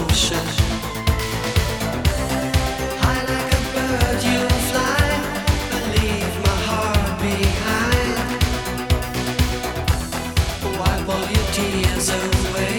ocean. High like a bird you'll fly, but leave my heart behind. Wipe all your tears away.